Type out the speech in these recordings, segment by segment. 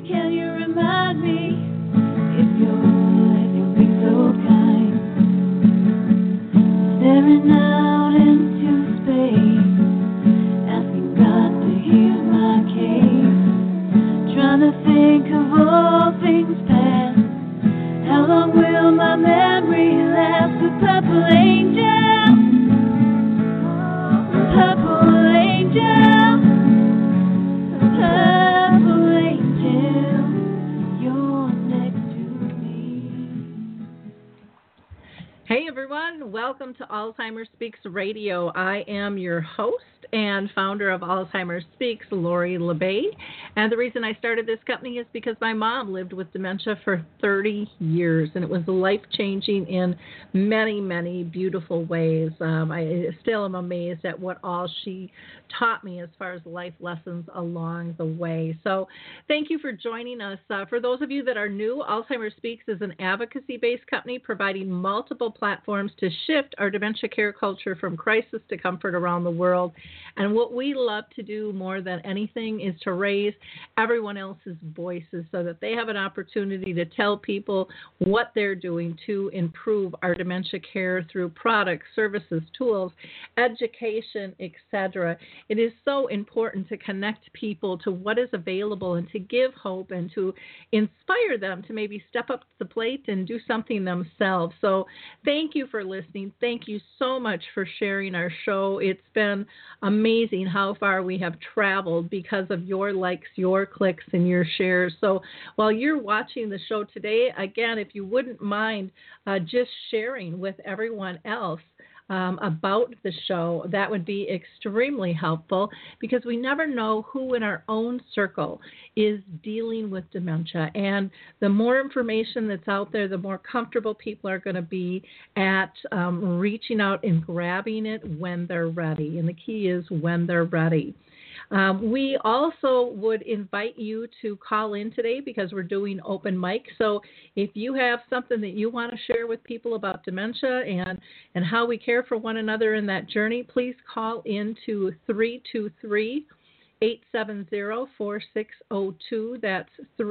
can you remind me if you'll be so kind? Staring out into space, asking God to hear my case. Trying to think of all things past. How long will my memory last? The purple angel, purple angel, purple angel, you're next to me. Hey everyone, welcome to Alzheimer's Speaks Radio. I am your host and founder of Alzheimer's Speaks, Lori La Bey. And the reason I started this company is because my mom lived with dementia for 30 years, and it was life-changing in many, many beautiful ways. I still am amazed at what all she taught me as far as life lessons along the way. So thank you for joining us. For those of you that are new, Alzheimer's Speaks is an advocacy-based company providing multiple platforms to shift our dementia care culture from crisis to comfort around the world. And what we love to do more than anything is to raise everyone else's voices so that they have an opportunity to tell people what they're doing to improve our dementia care through products, services, tools, education, etc. It is so important to connect people to what is available and to give hope and to inspire them to maybe step up to the plate and do something themselves. So thank you for listening. Thank you so much for sharing our show. It's been amazing how far we have traveled because of your likes, your clicks, and your shares. So while you're watching the show today, again, if you wouldn't mind just sharing with everyone else about the show, that would be extremely helpful because we never know who in our own circle is dealing with dementia. And the more information that's out there, the more comfortable people are going to be at reaching out and grabbing it when they're ready. And the key is when they're ready. We also would invite you to call in today because we're doing open mic. So if you have something that you want to share with people about dementia and how we care for one another in that journey, please call in to 323-870-4602. That's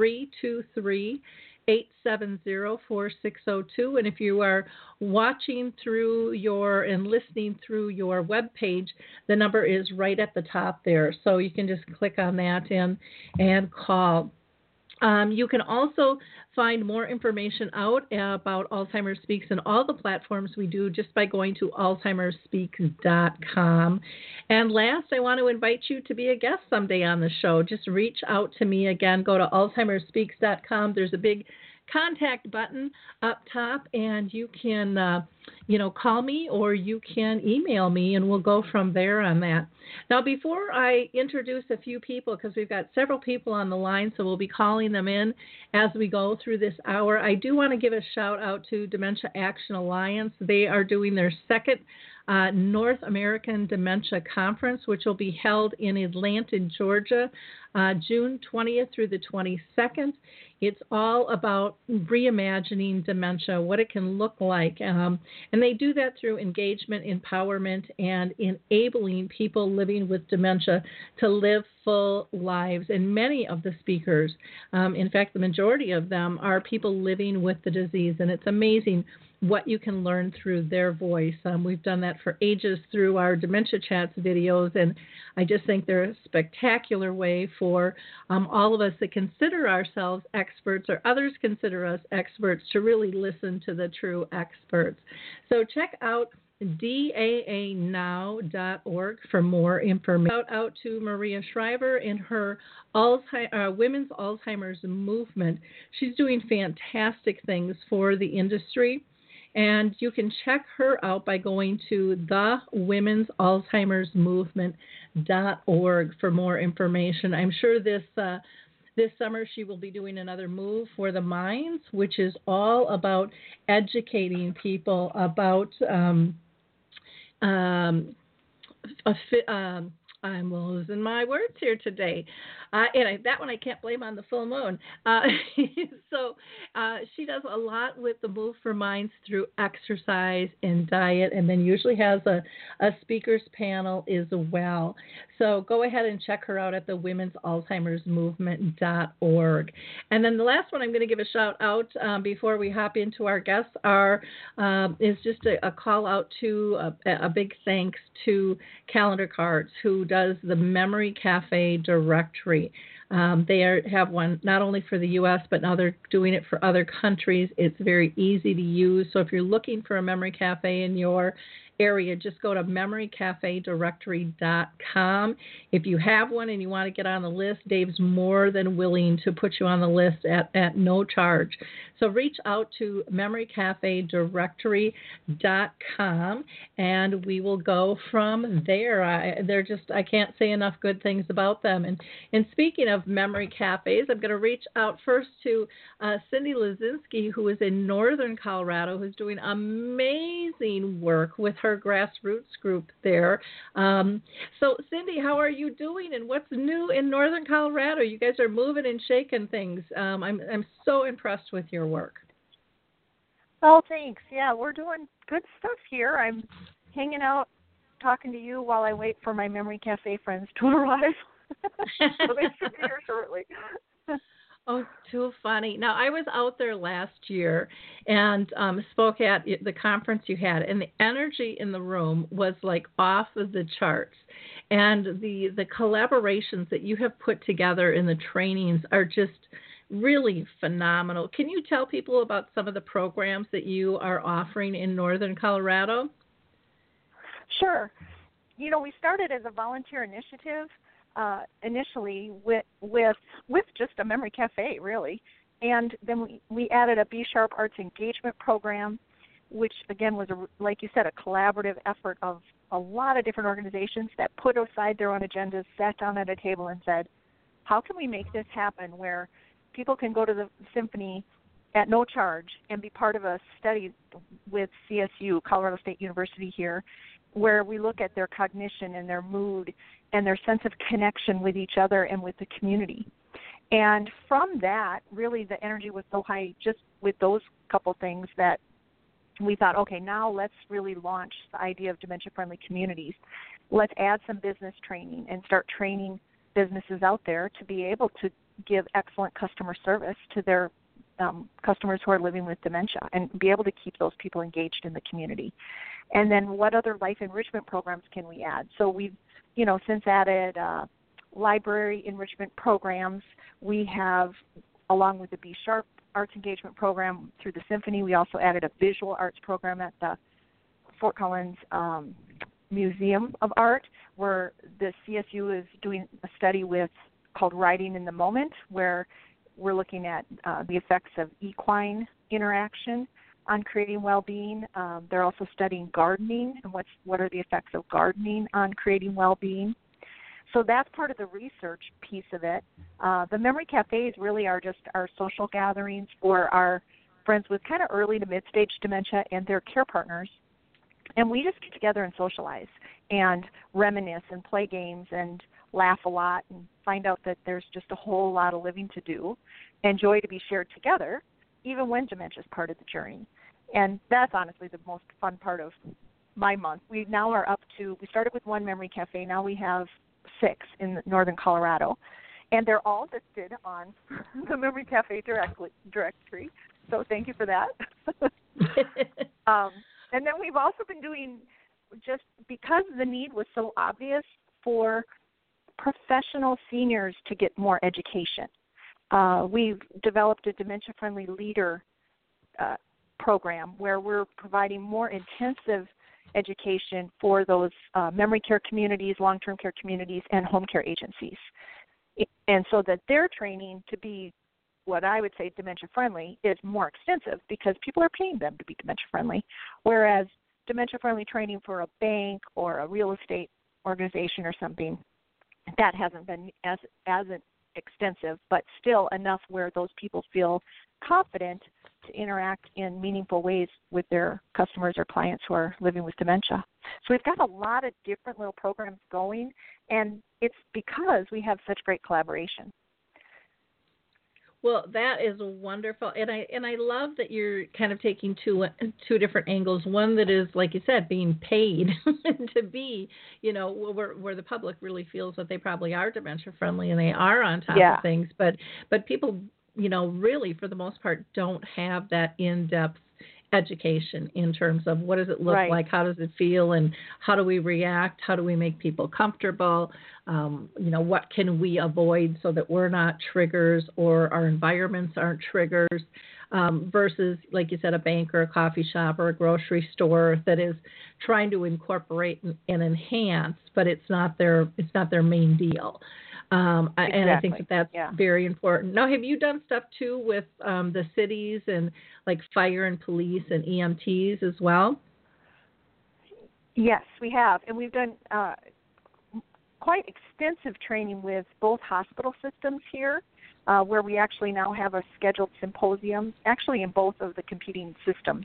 323-870-4602. And if you are watching through and listening through your web page, the number is right at the top there. So you can just click on that and call. You can also find more information out about Alzheimer's Speaks and all the platforms we do just by going to alzheimersspeaks.com. And last, I want to invite you to be a guest someday on the show. Just reach out to me. Again, go to alzheimersspeaks.com. There's a big contact button up top, and you can call me or you can email me, and we'll go from there on that. Now, before I introduce a few people, because we've got several people on the line, so we'll be calling them in as we go through this hour, I do want to give a shout out to Dementia Action Alliance. They are doing their second North American Dementia Conference, which will be held in Atlanta, Georgia, June 20th through the 22nd. It's all about reimagining dementia, what it can look like. And they do that through engagement, empowerment, and enabling people living with dementia to live full lives. And many of the speakers, in fact, the majority of them, are people living with the disease. And it's amazing what you can learn through their voice. We've done that for ages through our Dementia Chats videos, and I just think they're a spectacular way for all of us that consider ourselves experts or others consider us experts to really listen to the true experts. So check out daanow.org for more information. Shout out to Maria Shriver and her Women's Alzheimer's Movement. She's doing fantastic things for the industry. And you can check her out by going to thewomens'alzheimersmovement.org for more information. I'm sure this summer she will be doing another move for the minds, which is all about educating people about I'm losing my words here today. That one I can't blame on the full moon. So she does a lot with the Move for Minds through exercise and diet, and then usually has a speakers panel as well. So go ahead and check her out at the Women's Alzheimer's Movement.org. And then the last one I'm going to give a shout out before we hop into our guests is just a call out to a big thanks to Calendar Cards, who does the Memory Cafe directory. Have one not only for the U.S., but now they're doing it for other countries. It's very easy to use. So if you're looking for a memory cafe in your area, just go to memorycafedirectory.com. If you have one and you want to get on the list, Dave's more than willing to put you on the list at no charge. So reach out to memorycafedirectory.com and we will go from there. I can't say enough good things about them. And speaking of memory cafes, I'm going to reach out first to Cindy Lazinski, who is in northern Colorado, who's doing amazing work with her grassroots group there. So, Cindy, how are you doing, and what's new in northern Colorado? You guys are moving and shaking things. I'm so impressed with your work. Oh, thanks. Yeah, we're doing good stuff here. I'm hanging out, talking to you while I wait for my Memory Cafe friends to arrive. So they should be here shortly. Oh, too funny. Now, I was out there last year and spoke at the conference you had, and the energy in the room was like off of the charts. And the collaborations that you have put together in the trainings are just really phenomenal. Can you tell people about some of the programs that you are offering in northern Colorado? Sure. You know, we started as a volunteer initiative initially with just a memory cafe, really. And then we added a B Sharp Arts Engagement Program, which, again, was, like you said, a collaborative effort of a lot of different organizations that put aside their own agendas, sat down at a table and said, how can we make this happen where people can go to the symphony at no charge and be part of a study with CSU, Colorado State University here, where we look at their cognition and their mood and their sense of connection with each other and with the community. And from that, really the energy was so high just with those couple things that we thought, okay, now let's really launch the idea of dementia-friendly communities. Let's add some business training and start training businesses out there to be able to give excellent customer service to their customers who are living with dementia and be able to keep those people engaged in the community. And then what other life enrichment programs can we add? So we've, since added library enrichment programs. We have, along with the B Sharp Arts Engagement Program through the Symphony, we also added a visual arts program at the Fort Collins Museum of Art, where the CSU is doing a study called Writing in the Moment, where we're looking at the effects of equine interaction on creating well-being. They're also studying gardening and what are the effects of gardening on creating well-being. So that's part of the research piece of it. The Memory Cafes really are just our social gatherings for our friends with kind of early to mid-stage dementia and their care partners. And we just get together and socialize and reminisce and play games and laugh a lot and find out that there's just a whole lot of living to do and joy to be shared together, even when dementia is part of the journey. And that's honestly the most fun part of my month. We now are up to, we started with one Memory Cafe, now we have 6 in northern Colorado. And they're all listed on the Memory Cafe directory. So thank you for that. And then we've also been doing, just because the need was so obvious, for professional seniors to get more education. We've developed a dementia-friendly leader program where we're providing more intensive education for those memory care communities, long-term care communities, and home care agencies. And so that their training to be what I would say dementia-friendly is more extensive because people are paying them to be dementia-friendly, whereas dementia-friendly training for a bank or a real estate organization or something, that hasn't been as extensive, but still enough where those people feel confident to interact in meaningful ways with their customers or clients who are living with dementia. So we've got a lot of different little programs going, and it's because we have such great collaboration. Well, that is wonderful, and I love that you're kind of taking two different angles. One that is, like you said, being paid to be, where the public really feels that they probably are dementia friendly and they are on top of things, but people, really for the most part don't have that in-depth education in terms of what does it look like, how does it feel, and how do we react, how do we make people comfortable, what can we avoid so that we're not triggers or our environments aren't triggers, versus, like you said, a bank or a coffee shop or a grocery store that is trying to incorporate and enhance, but it's not their main deal. Exactly. And I think that's very important. Now, have you done stuff too with the cities and like fire and police and EMTs as well? Yes, we have. And we've done quite extensive training with both hospital systems here, where we actually now have a scheduled symposium, actually in both of the competing systems,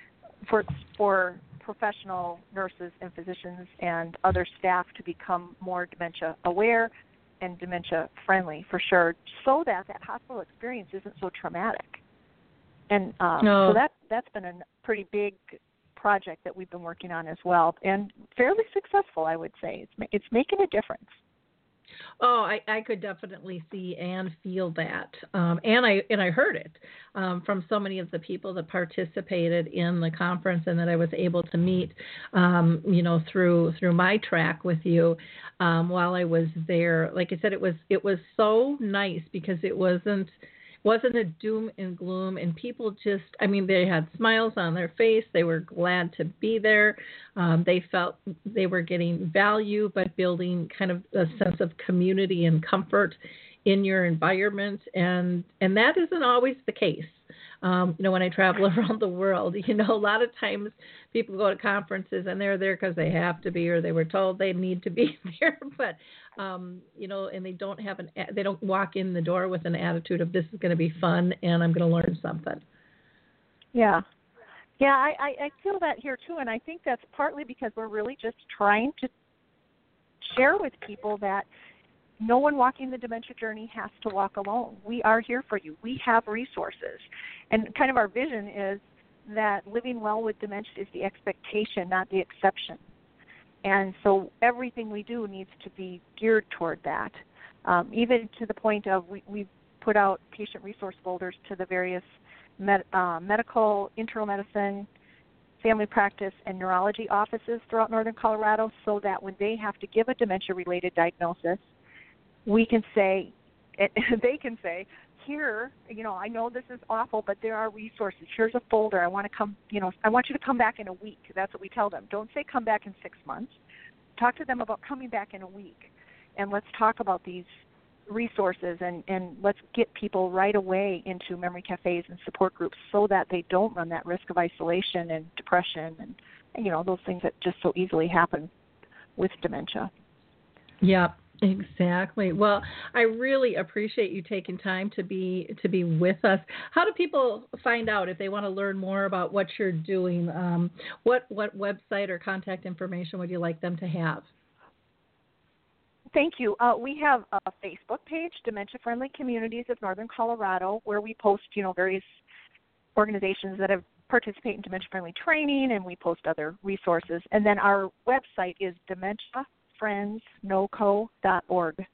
for professional nurses and physicians and other staff to become more dementia aware and dementia friendly, for sure, so that hospital experience isn't so traumatic. And so that's been a pretty big project that we've been working on as well, and fairly successful, I would say. It's making a difference. Oh, I could definitely see and feel that, and I heard it from so many of the people that participated in the conference and that I was able to meet, through my track with you while I was there. Like I said, it was so nice because it wasn't a doom and gloom, and people they had smiles on their face. They were glad to be there. They felt they were getting value, but building kind of a sense of community and comfort in your environment. And that isn't always the case. When I travel around the world, a lot of times people go to conferences and they're there because they have to be, or they were told they need to be there. But, and they don't walk in the door with an attitude of this is going to be fun and I'm going to learn something. Yeah. Yeah, I feel that here too. And I think that's partly because we're really just trying to share with people that no one walking the dementia journey has to walk alone. We are here for you. We have resources. And kind of our vision is that living well with dementia is the expectation, not the exception. And so everything we do needs to be geared toward that, even to the point of we put out patient resource folders to the various medical, internal medicine, family practice, and neurology offices throughout northern Colorado, so that when they have to give a dementia-related diagnosis, we can say, they can say, here, I know this is awful, but there are resources. Here's a folder. I want you to come back in a week. That's what we tell them. Don't say come back in 6 months. Talk to them about coming back in a week, and let's talk about these resources, and let's get people right away into memory cafes and support groups so that they don't run that risk of isolation and depression and those things that just so easily happen with dementia. Yeah. Exactly. Well, I really appreciate you taking time to be with us. How do people find out if they want to learn more about what you're doing? What website or contact information would you like them to have? Thank you. We have a Facebook page, Dementia Friendly Communities of Northern Colorado, where we post, various organizations that have participated in dementia friendly training, and we post other resources. And then our website is DementiaFriendsNoCo.org.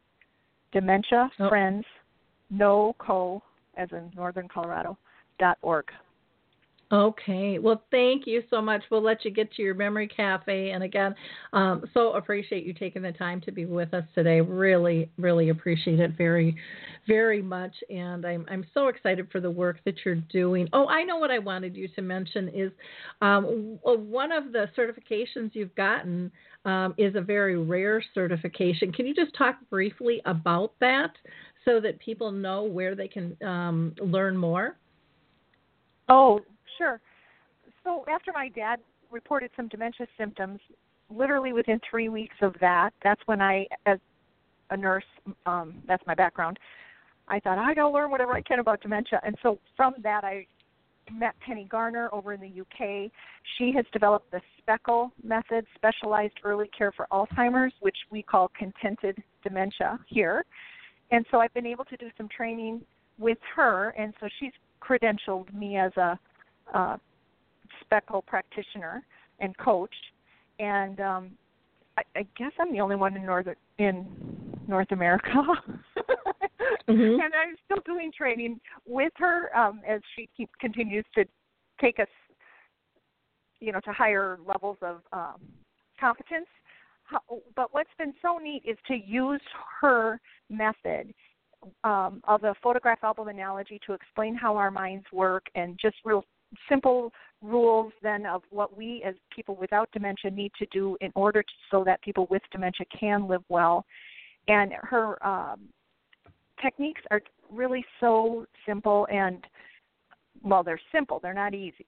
DementiaFriendsNoCo, as in Northern Colorado.org. Okay. Well, thank you so much. We'll let you get to your memory cafe. And again, so appreciate you taking the time to be with us today. Really, really appreciate it very, very much. And I'm so excited for the work that you're doing. Oh, I know what I wanted you to mention is one of the certifications you've gotten is a very rare certification. Can you just talk briefly about that so that people know where they can learn more? Oh, sure. So after my dad reported some dementia symptoms, literally within 3 weeks of that, that's when I, as a nurse, that's my background, I thought, I got to learn whatever I can about dementia. And so from that, I met Penny Garner over in the UK. She has developed the SPECL method, Specialized Early Care for Alzheimer's, which we call Contented dementia here. And so I've been able to do some training with her, and so she's credentialed me as a speckle practitioner and coach. And I guess I'm the only one in North America. Mm-hmm. And I'm still doing training with her as she continues to take us, to higher levels of competence. But what's been so neat is to use her method of a photograph album analogy to explain how our minds work, and just real simple rules then of what we as people without dementia need to do in order so that people with dementia can live well. And her techniques are really so simple, and well, they're simple, they're not easy.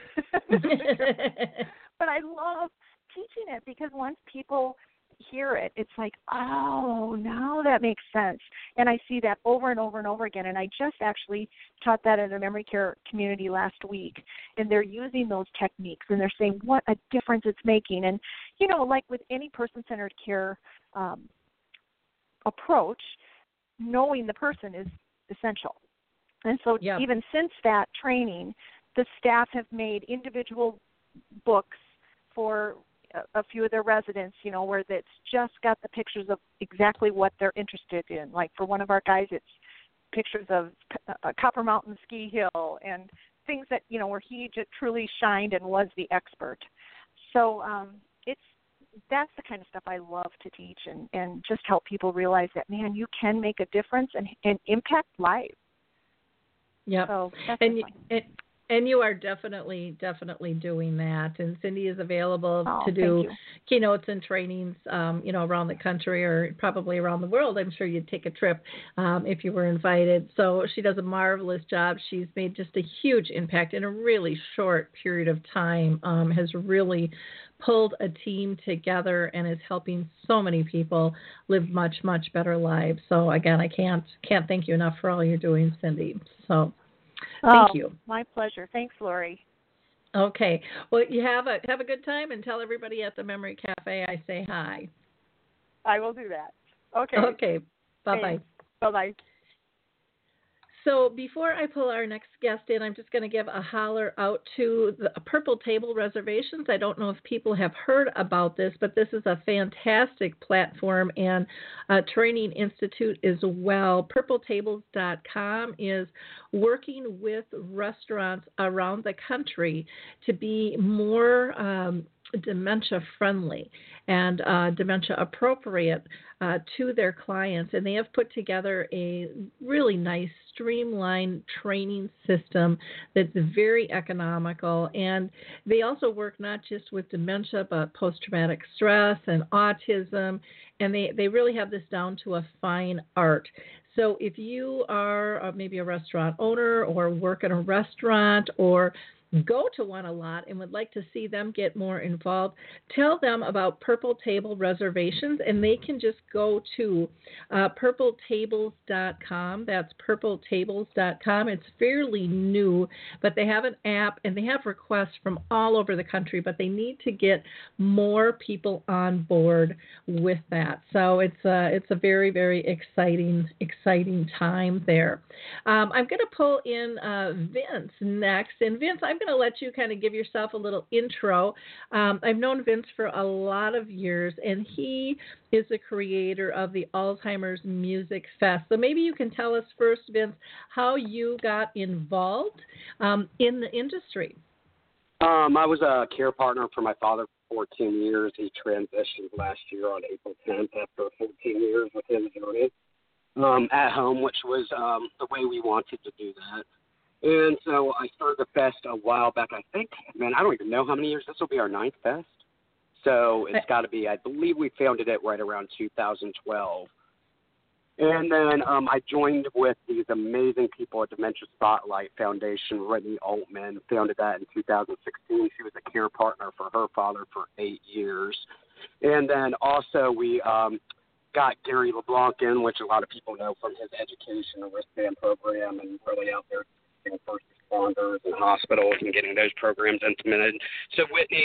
But I love teaching it because once people hear it, it's like, oh, now that makes sense. And I see that over and over and over again. And I just actually taught that in a memory care community last week. And they're using those techniques, and they're saying what a difference it's making. And, like with any person-centered care approach, knowing the person is essential. And so even since that training, the staff have made individual books for a few of their residents, where it's just got the pictures of exactly what they're interested in. Like for one of our guys, it's pictures of Copper Mountain Ski Hill and things that, where he just truly shined and was the expert. So that's the kind of stuff I love to teach, and just help people realize that, man, you can make a difference and impact lives. Yeah. So that's and you are definitely doing that. And Cindy is available to do keynotes and trainings, around the country or probably around the world. I'm sure you'd take a trip if you were invited. So she does a marvelous job. She's made just a huge impact in a really short period of time, has really pulled a team together and is helping so many people live much, much better lives. So again, I can't thank you enough for all you're doing, Cindy. So thank you. My pleasure. Thanks, Lori. Okay. Well, you have a good time, and tell everybody at the Memory Cafe I say hi. I will do that. Okay. Okay. Bye-bye. Bye-bye. So before I pull our next guest in, I'm just going to give a holler out to the Purple Table Reservations. I don't know if people have heard about this, but this is a fantastic platform and a training institute as well. PurpleTables.com is working with restaurants around the country to be more dementia friendly and dementia appropriate to their clients, and they have put together a really nice streamlined training system that's very economical. And they also work not just with dementia but post-traumatic stress and autism, and they really have this down to a fine art. So if you are maybe a restaurant owner or work in a restaurant or go to one a lot and would like to see them get more involved, tell them about Purple Table Reservations, and they can just go to purpletables.com. That's purpletables.com. It's fairly new, but they have an app, and they have requests from all over the country, but they need to get more people on board with that. So it's a very, very exciting time there. I'm going to pull in Vince next, and Vince, I'm going to let you kind of give yourself a little intro. I've known Vince for a lot of years, and he is the creator of the Alzheimer's Music Fest. So maybe you can tell us first, Vince, how you got involved in the industry. I was a care partner for my father for 14 years. He transitioned last year on April 10th after 14 years with his journey at home, which was the way we wanted to do that. And so I started the fest a while back. I think, I don't even know how many years. This will be our 9th fest. So it's got to be, I believe we founded it right around 2012. And then I joined with these amazing people at Dementia Spotlight Foundation. Brittany Altman founded that in 2016. She was a care partner for her father for 8 years. And then also we got Gary LeBlanc in, which a lot of people know from his education and wristband program, and really out there first responders and hospitals and getting those programs implemented. So Whitney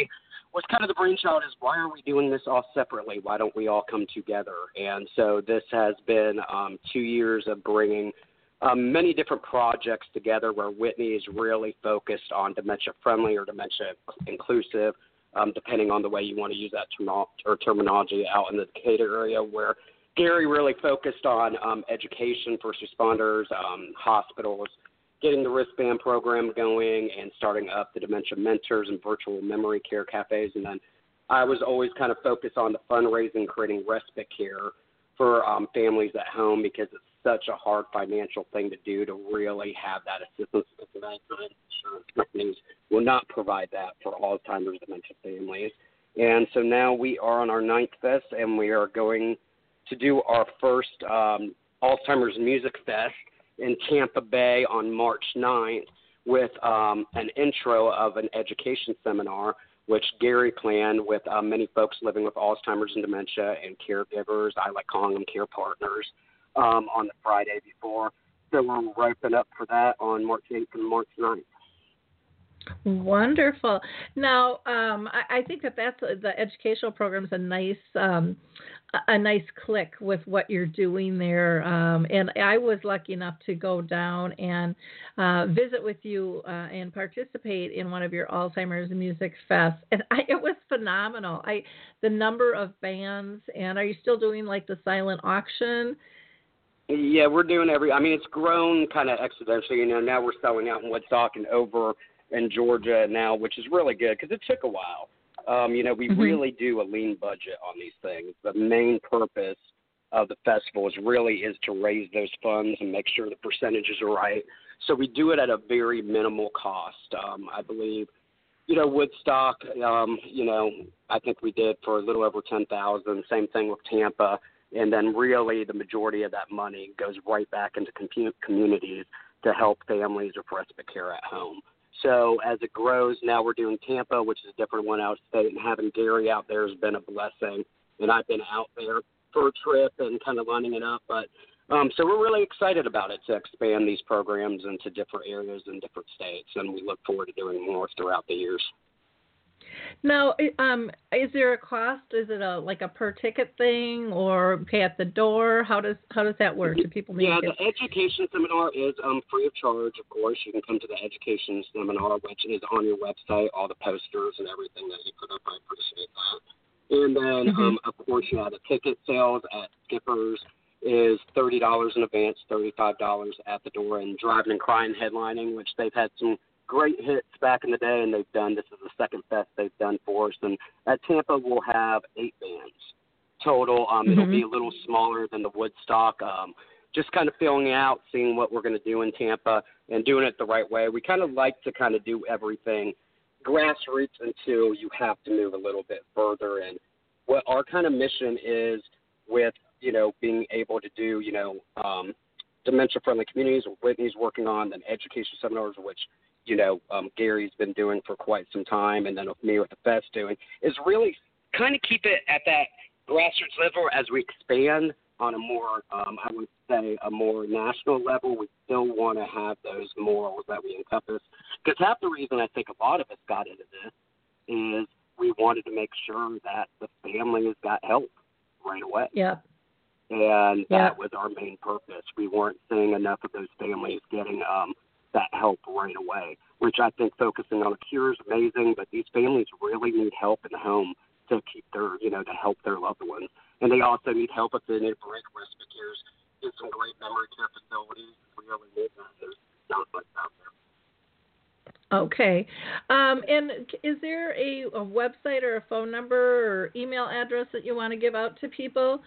was kind of the brainchild is why are we doing this all separately? Why don't we all come together? And so this has been 2 years of bringing many different projects together where Whitney is really focused on dementia-friendly or dementia-inclusive, depending on the way you want to use that terminology out in the Decatur area, where Gary really focused on education, first responders, hospitals, getting the wristband program going and starting up the dementia mentors and virtual memory care cafes. And then I was always kind of focused on the fundraising, creating respite care for families at home because it's such a hard financial thing to do to really have that assistance. Because insurance companies will not provide that for Alzheimer's dementia families. And so now we are on our 9th fest, and we are going to do our first Alzheimer's Music Fest in Tampa Bay on March 9th with an intro of an education seminar, which Gary planned with many folks living with Alzheimer's and dementia and caregivers. I like calling them care partners on the Friday before. So we're ramping up for that on March 8th and March 9th. Wonderful. Now, I think that's the educational program is a nice click with what you're doing there. And I was lucky enough to go down and visit with you and participate in one of your Alzheimer's Music Fests. And it was phenomenal. The number of bands, and are you still doing like the silent auction? Yeah, we're doing it's grown kind of exponentially. Now we're selling out in Woodstock and over in Georgia now, which is really good because it took a while. We really do a lean budget on these things. The main purpose of the festival is to raise those funds and make sure the percentages are right. So we do it at a very minimal cost. I believe, Woodstock, I think we did for a little over $10,000. Same thing with Tampa. And then really the majority of that money goes right back into communities to help families with respite care at home. So as it grows, now we're doing Tampa, which is a different one out of state, and having Gary out there has been a blessing. And I've been out there for a trip and kind of lining it up. But so we're really excited about it to expand these programs into different areas in different states, and we look forward to doing more throughout the years. Now, is there a cost? Is it a per ticket thing or pay at the door? How does that work? Do people need the education seminar is free of charge. Of course, you can come to the education seminar, which is on your website, all the posters and everything that you put up. I appreciate that. And then, of course, the ticket sales at Skipper's is $30 in advance, $35 at the door, and Driving and Crying headlining, which they've had some great hits back in the day, and this is the second fest they've done for us. And at Tampa, we'll have 8 bands total. It'll be a little smaller than the Woodstock. Just kind of feeling out, seeing what we're going to do in Tampa and doing it the right way. We kind of like to kind of do everything grassroots until you have to move a little bit further. And what our kind of mission is with, being able to do, dementia-friendly communities, Whitney's working on, and education seminars, which Gary's been doing for quite some time, and then with me with the fest doing, is really kind of keep it at that grassroots level as we expand on a more, I would say, a more national level. We still want to have those morals that we encompass. Because half the reason I think a lot of us got into this is we wanted to make sure that the families got help right away. Yeah. And that was our main purpose. We weren't seeing enough of those families getting that help right away, which I think focusing on a cure is amazing, but these families really need help in the home to keep their, to help their loved ones. And they also need help if they need break respite cares. There's some great memory care facilities. We really need that. There's not much out there. Okay. And is there a website or a phone number or email address that you want to give out to people?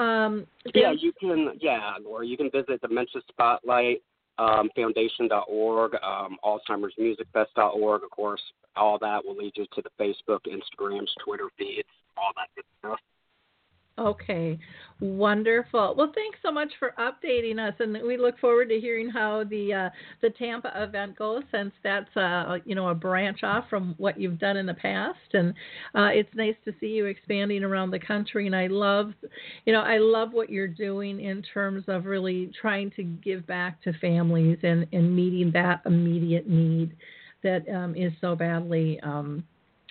You can. Or you can visit Dementia Spotlight. Foundation.org, Alzheimer'sMusicFest.org, of course. All that will lead you to the Facebook, Instagrams, Twitter feeds, all that good stuff. Okay, wonderful. Well, thanks so much for updating us, and we look forward to hearing how the Tampa event goes, since that's a branch off from what you've done in the past, and it's nice to see you expanding around the country. And I love what you're doing in terms of really trying to give back to families and meeting that immediate need that is so badly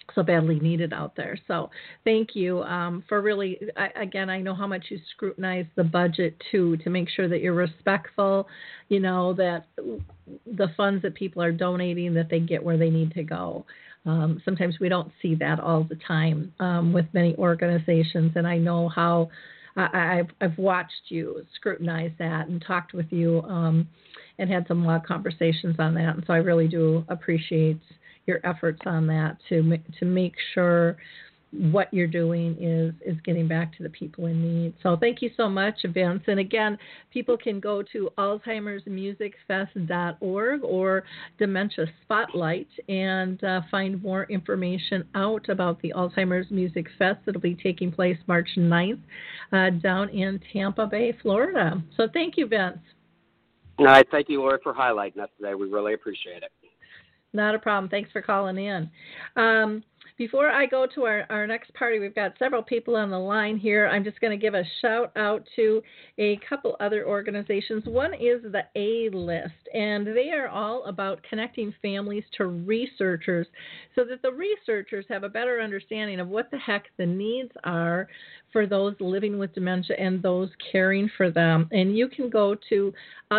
so badly needed out there. So thank you for really, again, I know how much you scrutinize the budget too, to make sure that you're respectful, that the funds that people are donating, that they get where they need to go. Sometimes we don't see that all the time with many organizations, and I know how I've watched you scrutinize that and talked with you and had some long conversations on that, and so I really do appreciate your efforts on that to make sure what you're doing is getting back to the people in need. So thank you so much, Vince. And again, people can go to alzheimersmusicfest.org or Dementia Spotlight and find more information out about the Alzheimer's Music Fest that'll be taking place March 9th down in Tampa Bay, Florida. So thank you, Vince. All right. Thank you, Lori, for highlighting us today. We really appreciate it. Not a problem. Thanks for calling in. Before I go to our next party, we've got several people on the line here. I'm just going to give a shout out to a couple other organizations. One is the A-List, and they are all about connecting families to researchers so that the researchers have a better understanding of what the heck the needs are for those living with dementia and those caring for them. And you can go to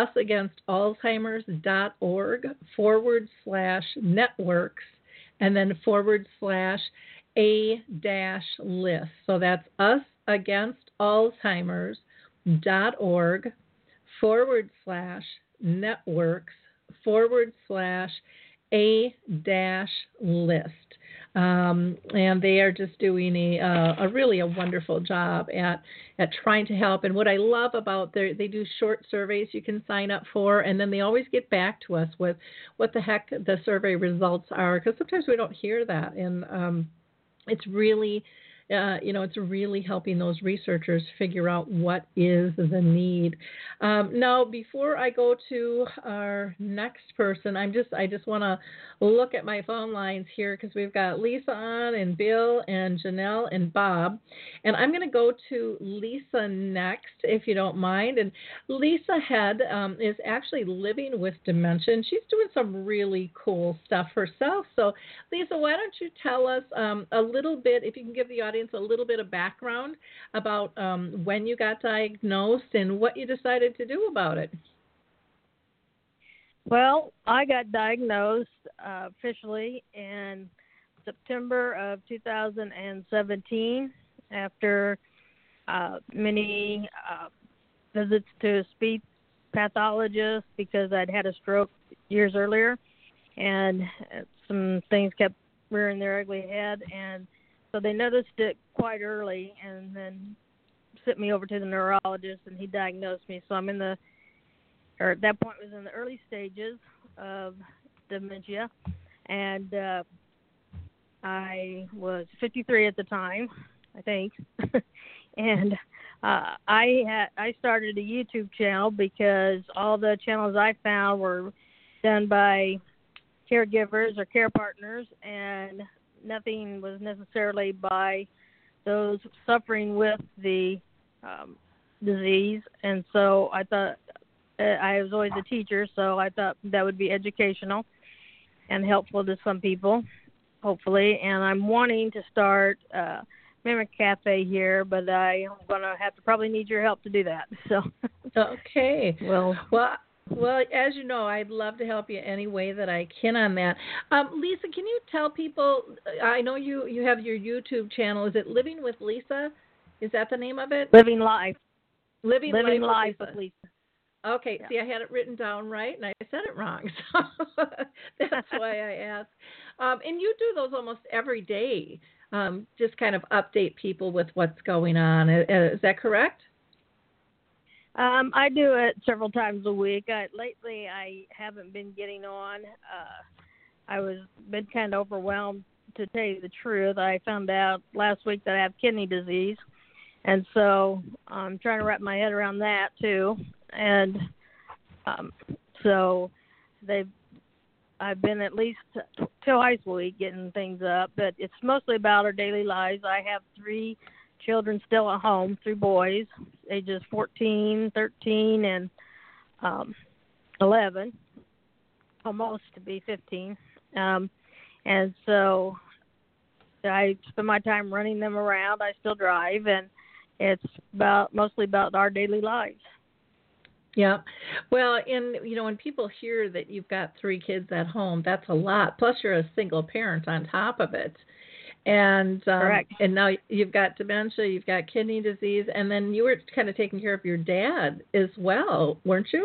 usagainst-alzheimers.org/networks and then /A-list. So that's usagainst-alzheimers.org/networks/A-list. And they are just doing a really wonderful job at trying to help. And what I love about they do short surveys you can sign up for, and then they always get back to us with what the heck the survey results are, because sometimes we don't hear that. And it's really it's really helping those researchers figure out what is the need. Now, before I go to our next person, I just want to look at my phone lines here because we've got Lisa on and Bill and Janelle and Bob. And I'm going to go to Lisa next, if you don't mind. And Lisa Head is actually living with dementia, and she's doing some really cool stuff herself. So, Lisa, why don't you tell us a little bit, if you can give the audience a little bit of background about when you got diagnosed and what you decided to do about it. Well, I got diagnosed officially in September of 2017 after many visits to a speech pathologist because I'd had a stroke years earlier, and some things kept rearing their ugly head, and so they noticed it quite early and then sent me over to the neurologist, and he diagnosed me. So at that point was in the early stages of dementia, and I was 53 at the time, I think. And I started a YouTube channel because all the channels I found were done by caregivers or care partners, and nothing was necessarily by those suffering with the disease. And so I thought, I was always a teacher, so I thought that would be educational and helpful to some people, hopefully. And I'm wanting to start Memory Cafe here, but I'm going to have to probably need your help to do that. So okay. Well, as you know, I'd love to help you any way that I can on that. Lisa, can you tell people, I know you have your YouTube channel. Is it Living with Lisa? Is that the name of it? Living Life. Living Life with Lisa. Okay, yeah. See, I had it written down right, and I said it wrong, so that's why I asked. And you do those almost every day, just kind of update people with what's going on. Is that correct? I do it several times a week. Lately, I haven't been getting on. I was been kind of overwhelmed, to tell you the truth. I found out last week that I have kidney disease, and so I'm trying to wrap my head around that too. And so I've been at least twice a week getting things up, but it's mostly about our daily lives. I have 3 children still at home, 3 boys, ages 14, 13, and 11, almost to be 15. And so I spend my time running them around. I still drive, and it's mostly about our daily lives. Yeah. Well, when people hear that you've got 3 kids at home, that's a lot. Plus, you're a single parent on top of it. And Correct. And now you've got dementia, you've got kidney disease, and then you were kind of taking care of your dad as well, weren't you?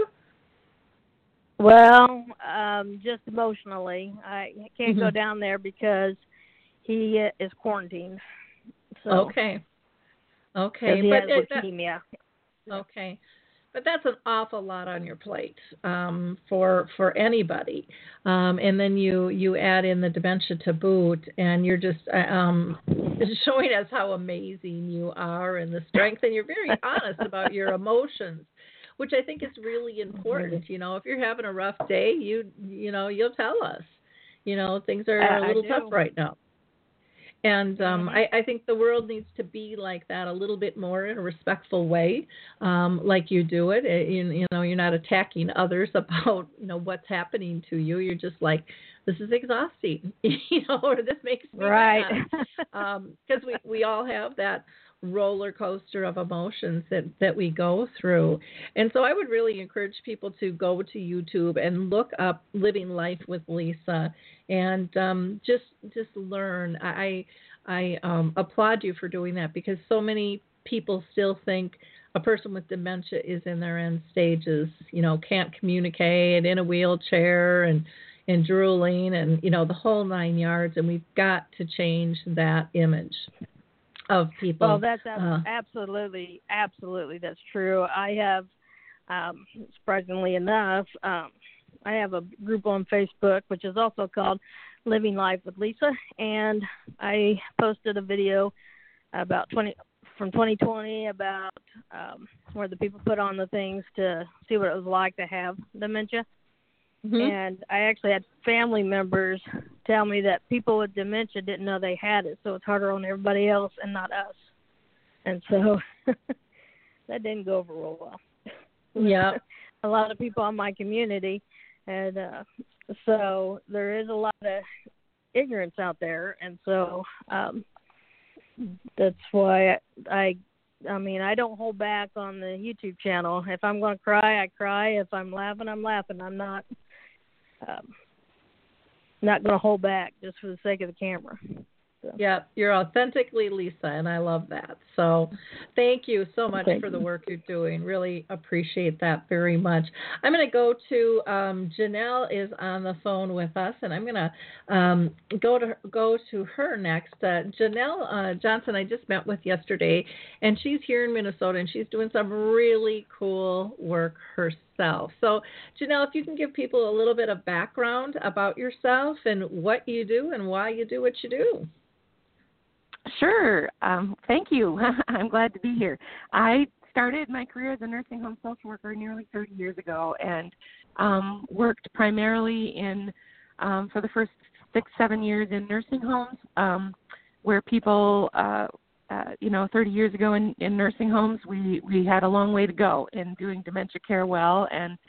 Well, just emotionally, I can't go Mm-hmm. down there because he is quarantined. So, Okay. because he has leukemia. Okay. But that's an awful lot on your plate for anybody. And then you add in the dementia to boot, and you're just showing us how amazing you are and the strength. And you're very honest about your emotions, which I think is really important. If you're having a rough day, you'll tell us. Things are a little tough right now. And I think the world needs to be like that a little bit more in a respectful way, like you do it. You're not attacking others about what's happening to you. You're just like, this is exhausting, or this makes me right. mad. Because we all have that roller coaster of emotions that we go through. And so I would really encourage people to go to YouTube and look up Living Life with Lisa and just learn. I applaud you for doing that, because so many people still think a person with dementia is in their end stages, can't communicate, in a wheelchair and drooling and, the whole 9 yards. And we've got to change that image of people. Well, that's absolutely that's true. I have, surprisingly enough, I have a group on Facebook which is also called Living Life with Lisa, and I posted a video from 2020 about where the people put on the things to see what it was like to have dementia. Mm-hmm. And I actually had family members tell me that people with dementia didn't know they had it, so it's harder on everybody else and not us. And so that didn't go over real well. Yeah. A lot of people in my community, and so there is a lot of ignorance out there, and so that's why I don't hold back on the YouTube channel. If I'm going to cry, I cry. If I'm laughing, I'm laughing. I'm not going to hold back just for the sake of the camera. So. Yeah, you're authentically Lisa, and I love that. So thank you so much for the work you're doing. Really appreciate that very much. I'm going to go to Janelle is on the phone with us, and I'm going to go to her next. Janelle Johnson, I just met with yesterday, and she's here in Minnesota, and she's doing some really cool work herself. So, Janelle, if you can give people a little bit of background about yourself and what you do and why you do what you do. Sure. Thank you. I'm glad to be here. I started my career as a nursing home social worker nearly 30 years ago, and worked primarily for the first 6-7 years in nursing homes, where people, 30 years ago in nursing homes, we had a long way to go in doing dementia care well. And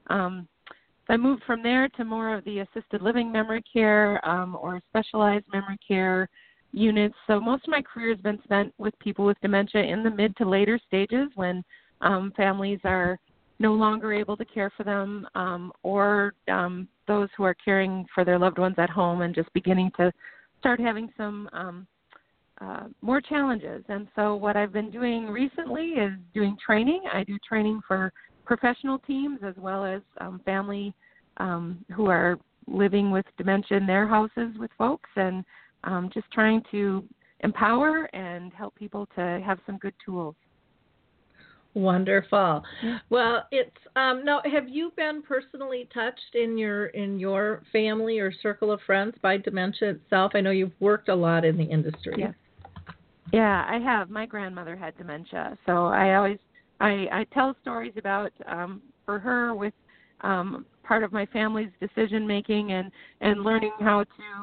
I moved from there to more of the assisted living memory care or specialized memory care units. So most of my career has been spent with people with dementia in the mid to later stages, when families are no longer able to care for them, or those who are caring for their loved ones at home and just beginning to start having some more challenges. And so what I've been doing recently is doing training. I do training for professional teams as well as family who are living with dementia in their houses with folks, and just trying to empower and help people to have some good tools. Wonderful. Yeah. Well, it's now. Have you been personally touched in your family or circle of friends by dementia itself? I know you've worked a lot in the industry. Yes. Yeah, I have. My grandmother had dementia, so I tell stories about for her with part of my family's decision making and learning how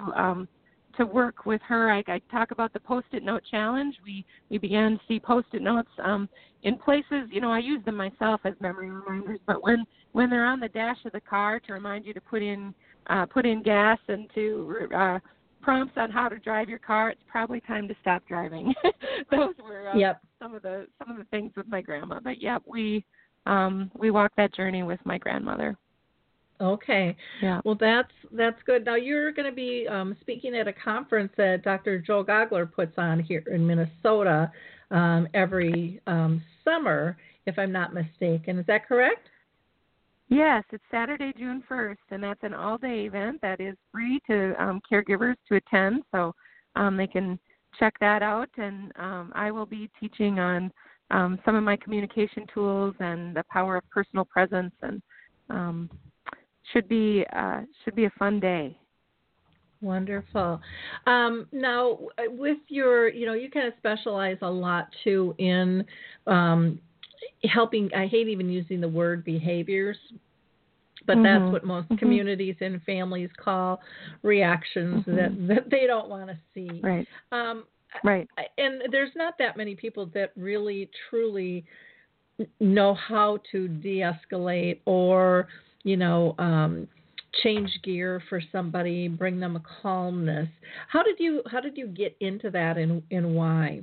to work with her. I talk about the Post-it note challenge. We began to see Post-it notes in places. I use them myself as memory reminders, but when they're on the dash of the car to remind you to put in gas and to prompts on how to drive your car, it's probably time to stop driving. Those were some of the things with my grandma. But we walked that journey with my grandmother. Okay. Yeah. Well, that's good. Now you're going to be speaking at a conference that Dr. Joe Gogler puts on here in Minnesota every summer, if I'm not mistaken. Is that correct? Yes, it's Saturday, June 1st, and that's an all-day event that is free to caregivers to attend, so they can check that out. And I will be teaching on some of my communication tools and the power of personal presence, and should be a fun day. Wonderful. Now, with your, you kind of specialize a lot too in helping. I hate even using the word behaviors, but that's what most communities and families call reactions that they don't want to see. Right. Right. And there's not that many people that really truly know how to de-escalate or change gear for somebody, bring them a calmness. How did you get into that, and why?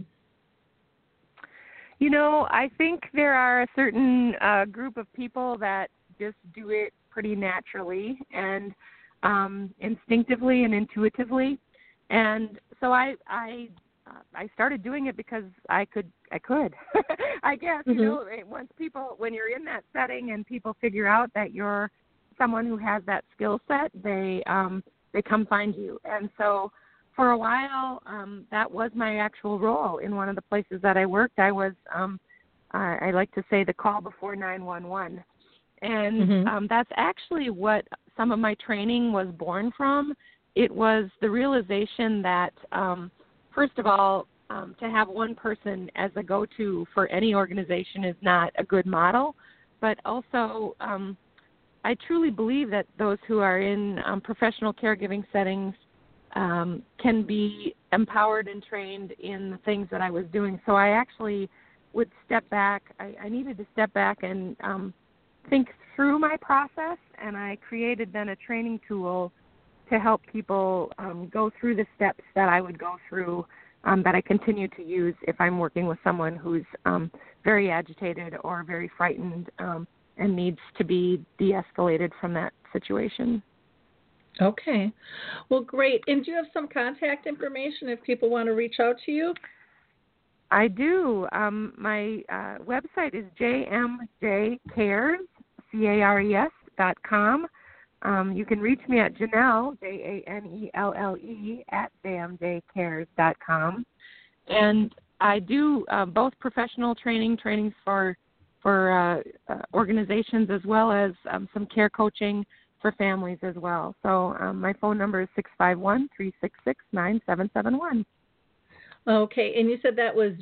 I think there are a certain group of people that just do it pretty naturally and instinctively and intuitively, and so I started doing it because I could. I guess when you're in that setting and people figure out that you're someone who has that skill set, they come find you. And so for a while, that was my actual role in one of the places that I worked. I was I like to say the call before 911, and that's actually what some of my training was born from. It was the realization that first of all, to have one person as a go-to for any organization is not a good model, but also I truly believe that those who are in professional caregiving settings can be empowered and trained in the things that I was doing. So I actually would step back. I needed to step back and think through my process, and I created then a training tool to help people go through the steps that I would go through that I continue to use if I'm working with someone who's very agitated or very frightened and needs to be de-escalated from that situation. Okay. Well, great. And do you have some contact information if people want to reach out to you? I do. My website is jmjcares.com. You can reach me at Janelle, Janelle, at jmjcares.com. And I do both professional trainings for organizations as well as some care coaching for families as well. So my phone number is 651-366-9771. Okay, and you said that was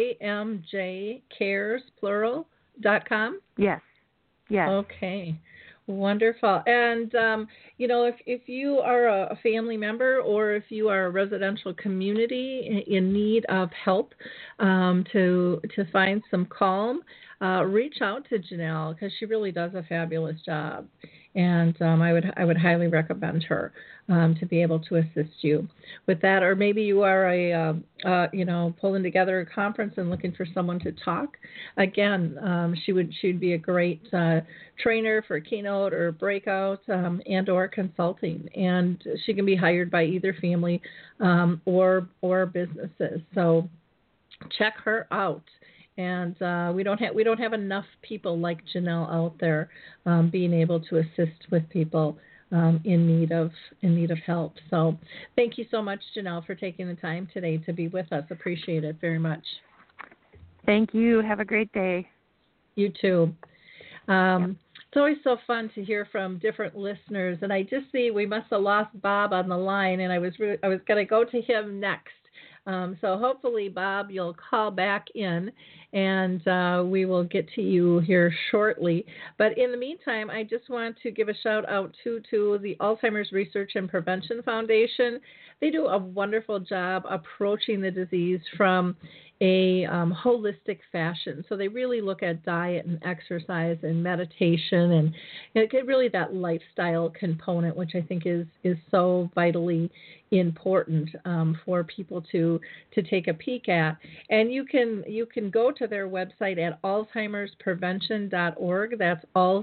jmjcares.com? Yes. Okay. Wonderful. And, if you are a family member or if you are a residential community in need of help to find some calm, reach out to Janelle because she really does a fabulous job. And I would highly recommend her to be able to assist you with that. Or maybe you are pulling together a conference and looking for someone to talk. Again, she'd be a great trainer for keynote or breakout and or consulting. And she can be hired by either family or businesses. So check her out. And we don't have enough people like Janelle out there being able to assist with people in need of help. So thank you so much, Janelle, for taking the time today to be with us. Appreciate it very much. Thank you. Have a great day. You too. It's always so fun to hear from different listeners, and I just see we must have lost Bob on the line, and I was going to go to him next. So hopefully, Bob, you'll call back in and we will get to you here shortly. But in the meantime, I just want to give a shout out to the Alzheimer's Research and Prevention Foundation. They do a wonderful job approaching the disease from a holistic fashion. So they really look at diet and exercise and meditation and really that lifestyle component, which I think is so vitally important for people to take a peek at. And you can go to their website at alzheimersprevention.org. That's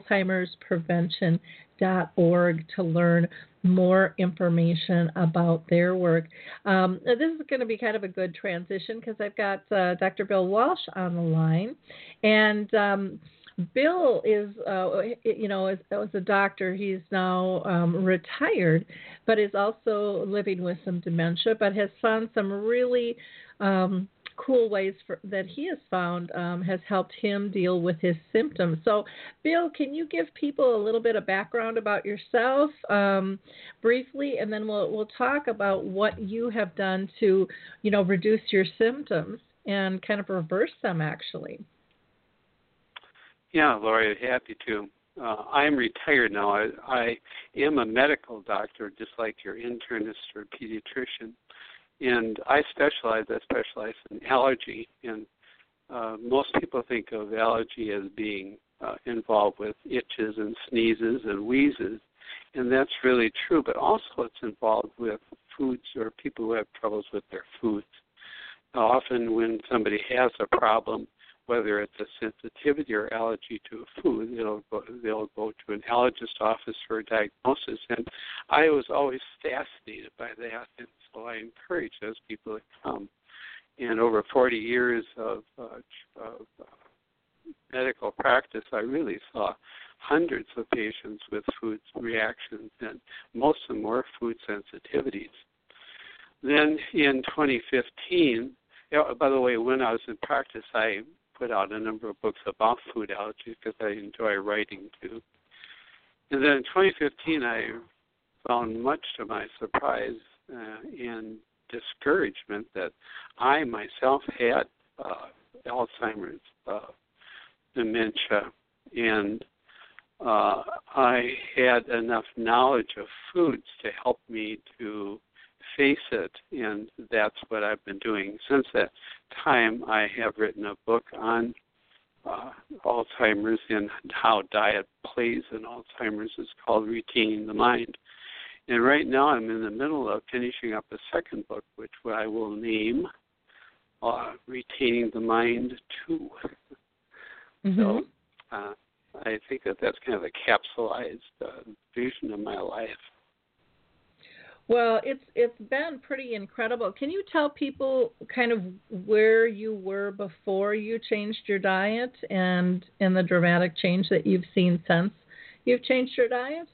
alzheimersprevention.org to learn more information about their work. This is going to be kind of a good transition because I've got Dr. Bill Walsh on the line, and Bill is, as a doctor, he's now retired, but is also living with some dementia, but has found some really cool ways that he has found has helped him deal with his symptoms. So, Bill, can you give people a little bit of background about yourself briefly, and then we'll talk about what you have done to, reduce your symptoms and kind of reverse them, actually. Yeah, Lori, happy to. I am retired now. I am a medical doctor, just like your internist or pediatrician. And I specialize in allergy, and most people think of allergy as being involved with itches and sneezes and wheezes, and that's really true, but also it's involved with foods or people who have troubles with their foods. Often when somebody has a problem, whether it's a sensitivity or allergy to a food, they'll go to an allergist office for a diagnosis, and I was always fascinated by that, and so I encourage those people to come. And over 40 years of medical practice, I really saw hundreds of patients with food reactions, and most of them were food sensitivities. Then in 2015, by the way, when I was in practice, I put out a number of books about food allergies because I enjoy writing too. And then in 2015, I found, much to my surprise and discouragement, that I myself had Alzheimer's dementia, and I had enough knowledge of foods to help me to face it, and that's what I've been doing since that time. I have written a book on Alzheimer's and how diet plays in Alzheimer's. It's called Retaining the Mind. And right now I'm in the middle of finishing up a second book, which I will name Retaining the Mind 2. Mm-hmm. So I think that's kind of a capsulized vision of my life. Well, it's been pretty incredible. Can you tell people kind of where you were before you changed your diet and the dramatic change that you've seen since you've changed your diet?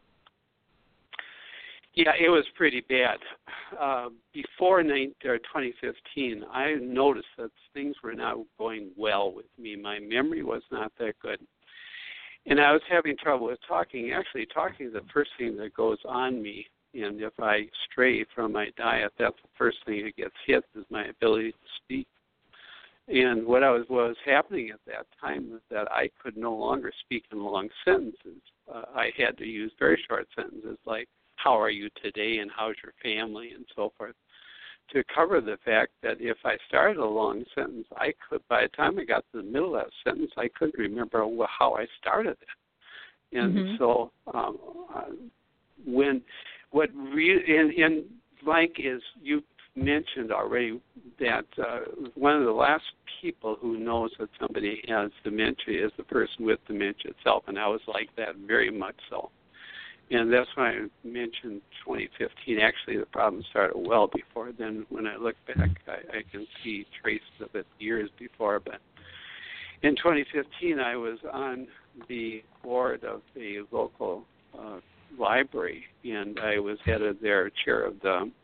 Yeah, it was pretty bad. Before 2015, I noticed that things were not going well with me. My memory was not that good. And I was having trouble with talking. Actually, talking is the first thing that goes on me. And if I stray from my diet, that's the first thing that gets hit, is my ability to speak. And what was happening at that time was that I could no longer speak in long sentences. I had to use very short sentences like, how are you today and how's your family and so forth, to cover the fact that if I started a long sentence, I could, by the time I got to the middle of that sentence, I couldn't remember how I started it. And so Mike, is you mentioned already that one of the last people who knows that somebody has dementia is the person with dementia itself, and I was like that very much so. And that's why I mentioned 2015. Actually, the problem started well before then. When I look back, I can see traces of it years before. But in 2015, I was on the board of a local library, and I was head of their chair of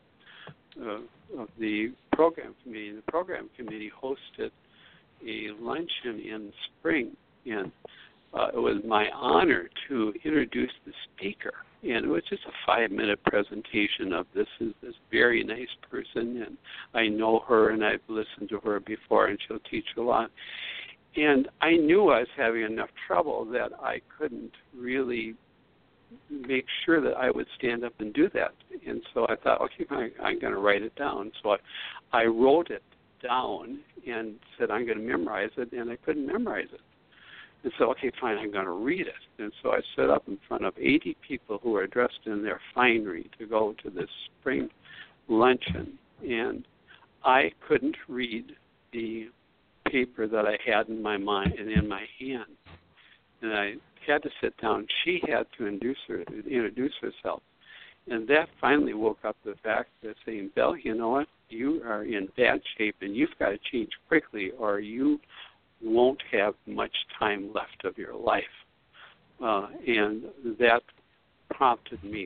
the program committee. The program committee hosted a luncheon in spring, and it was my honor to introduce the speaker And it was just a 5-minute presentation of this is this very nice person, and I know her, and I've listened to her before, and she'll teach a lot. And I knew I was having enough trouble that I couldn't really make sure that I would stand up and do that. And so I thought, okay, I'm going to write it down. So I wrote it down and said, I'm going to memorize it, and I couldn't memorize it. And so, okay, fine, I'm going to read it. And so I stood up in front of 80 people who were dressed in their finery to go to this spring luncheon. And I couldn't read the paper that I had in my mind and in my hand. And I had to sit down. She had to introduce herself. And that finally woke up the fact that saying, Belle, you know what? You are in bad shape, and you've got to change quickly, or you won't have much time left of your life. And that prompted me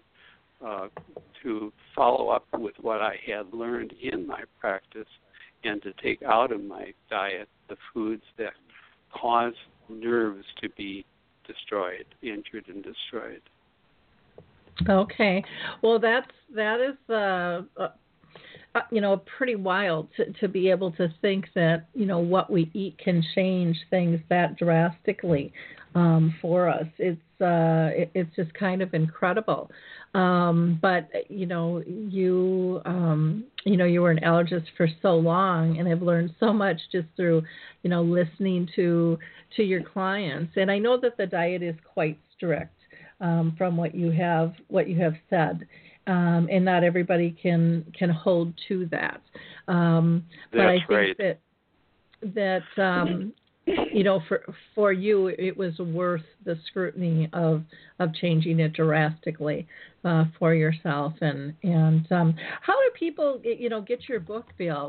to follow up with what I had learned in my practice and to take out of my diet the foods that cause nerves to be destroyed, injured and destroyed. Okay. Well, that is pretty wild to be able to think that, what we eat can change things that drastically for us. It's just kind of incredible. But you were an allergist for so long, and I've learned so much just through, listening to your clients. And I know that the diet is quite strict from what you have said. And not everybody can hold to that. But I think right. that for you, it was worth the scrutiny of changing it drastically for yourself. And how do people get your book, Bill?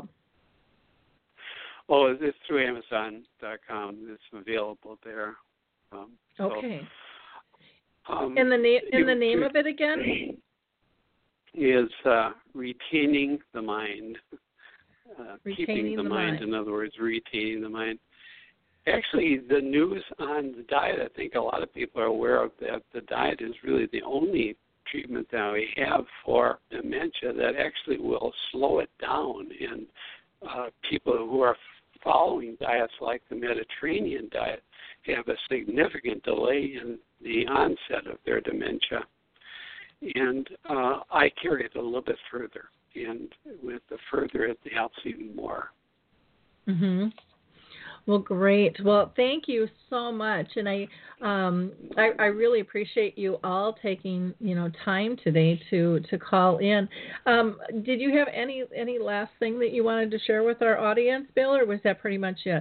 Oh, it's through Amazon.com. It's available there. Okay. And the name of it again? Is retaining the mind. Keeping the mind. In other words, retaining the mind. Actually, the news on the diet, I think a lot of people are aware of that. The diet is really the only treatment that we have for dementia that actually will slow it down. And people who are following diets like the Mediterranean diet have a significant delay in the onset of their dementia. And I carry it a little bit further. And with the further, it helps even more. Mm-hmm. Well, great. Well, thank you so much, and I really appreciate you all taking time today to call in. Did you have any last thing that you wanted to share with our audience, Bill, or was that pretty much it?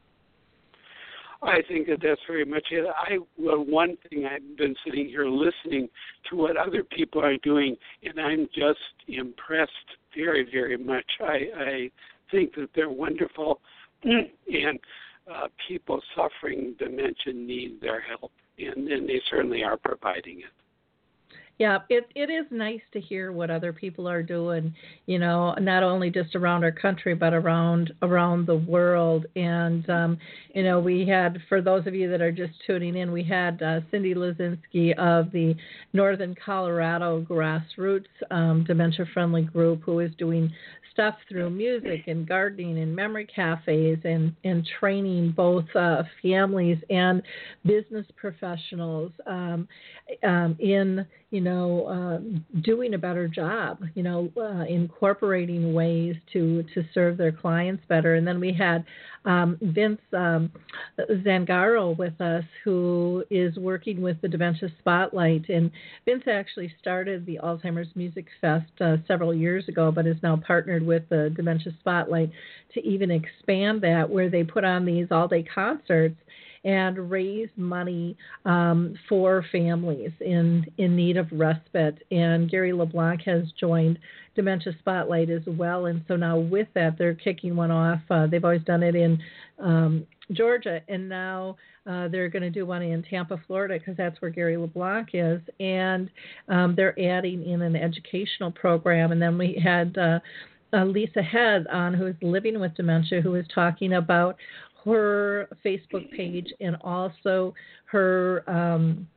I think that's very much it. One thing, I've been sitting here listening to what other people are doing, and I'm just impressed very, very much. I think that they're wonderful, and people suffering dementia need their help, and they certainly are providing it. Yeah, it is nice to hear what other people are doing, not only just around our country, but around the world. And, we had, for those of you that are just tuning in, we had Cindy Lazinski of the Northern Colorado Grassroots Dementia-Friendly Group, who is doing stuff through music and gardening and memory cafes and training both families and business professionals in doing a better job, incorporating ways to serve their clients better. And then we had Vince Zangaro with us, who is working with the Dementia Spotlight. And Vince actually started the Alzheimer's Music Fest several years ago, but is now partnered with the Dementia Spotlight to even expand that, where they put on these all-day concerts and raise money for families in need of respite. And Gary LeBlanc has joined Dementia Spotlight as well. And so now with that, they're kicking one off. They've always done it in Georgia, and now they're going to do one in Tampa, Florida, because that's where Gary LeBlanc is. And they're adding in an educational program. And then we had Lisa Head on, who is living with dementia, who is talking about her Facebook page and also her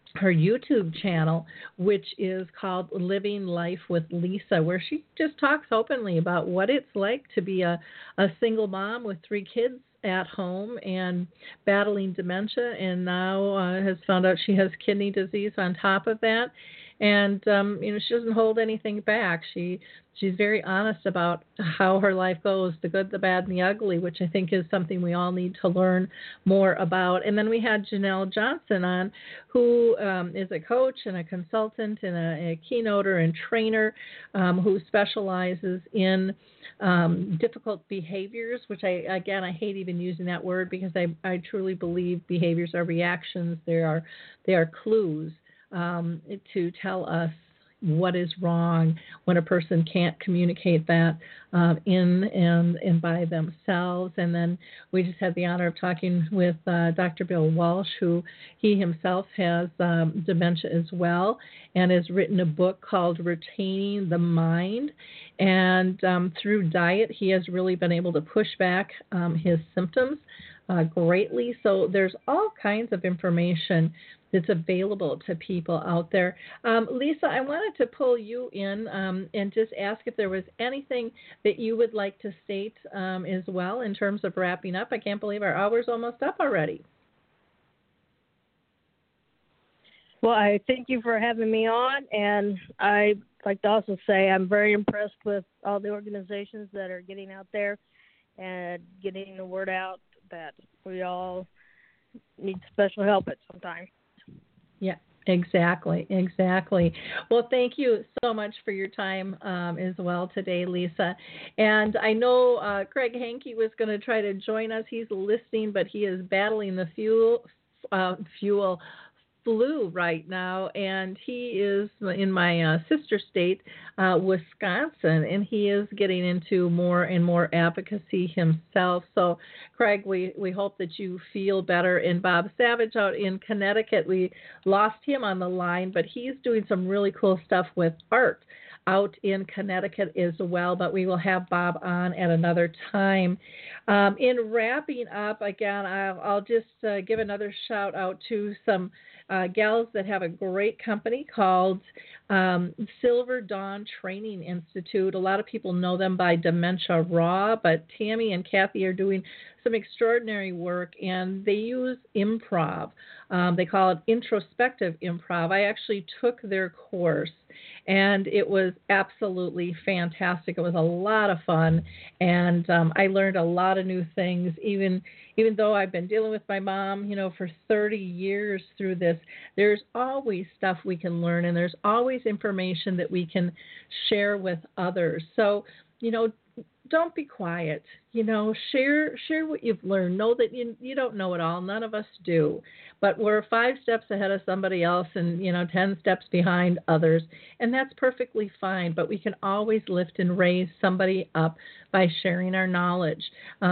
her YouTube channel, which is called Living Life with Lisa, where she just talks openly about what it's like to be a single mom with 3 kids at home and battling dementia, and now has found out she has kidney disease on top of that. And she doesn't hold anything back. She's very honest about how her life goes, the good, the bad, and the ugly, which I think is something we all need to learn more about. And then we had Janelle Johnson on, who is a coach and a consultant and a keynoter and trainer who specializes in difficult behaviors, which I hate even using that word, because I truly believe behaviors are reactions. They are clues to tell us what is wrong when a person can't communicate that in and by themselves. And then we just had the honor of talking with Dr. Bill Walsh, who he himself has dementia as well, and has written a book called Retaining the Mind. And through diet, he has really been able to push back his symptoms greatly. So there's all kinds of information that's available to people out there. Lisa, I wanted to pull you in and just ask if there was anything that you would like to state as well in terms of wrapping up. I can't believe our hour's almost up already. Well, I thank you for having me on, and I'd like to also say I'm very impressed with all the organizations that are getting out there and getting the word out that we all need special help at some time. Yeah, exactly. Well, thank you so much for your time as well today, Lisa. And I know Craig Hankey was going to try to join us. He's listening, but he is battling the flu right now, and he is in my sister state, Wisconsin, and he is getting into more and more advocacy himself. So, Craig, we hope that you feel better. And Bob Savage out in Connecticut, we lost him on the line, but he's doing some really cool stuff with art out in Connecticut as well, but we will have Bob on at another time. In wrapping up, again, I'll just give another shout out to some gals that have a great company called Silver Dawn Training Institute. A lot of people know them by Dementia Raw, but Tammy and Kathy are doing some extraordinary work, and they use improv. They call it introspective improv. I actually took their course, and it was absolutely fantastic. It was a lot of fun, and I learned a lot of new things, even though I've been dealing with my mom, for 30 years through this. There's always stuff we can learn, and there's always information that we can share with others. So, don't be quiet. Share what you've learned. Know that you don't know it all. None of us do. But we're 5 steps ahead of somebody else and, 10 steps behind others. And that's perfectly fine. But we can always lift and raise somebody up by sharing our knowledge,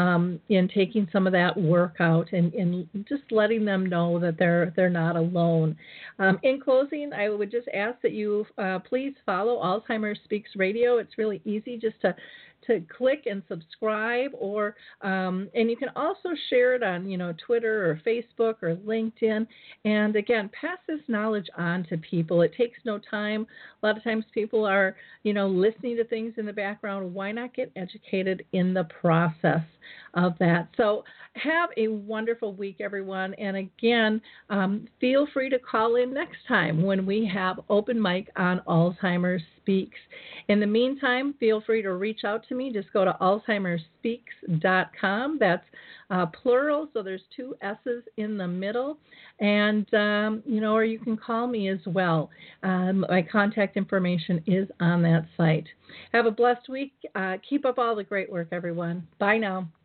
in taking some of that work out and just letting them know that they're not alone. In closing, I would just ask that you please follow Alzheimer's Speaks Radio. It's really easy just to click and subscribe, or and you can also share it on Twitter or Facebook or LinkedIn. And again, pass this knowledge on to people. It takes no time. A lot of times people are listening to things in the background. Why not get educated in the process of that? So have a wonderful week, everyone. And again, feel free to call in next time when we have open mic on Alzheimer's Speaks. In the meantime, feel free to reach out to me. Just go to alzheimersspeaks.com. That's plural, so there's 2 S's in the middle. And, or you can call me as well. My contact information is on that site. Have a blessed week. Keep up all the great work, everyone. Bye now.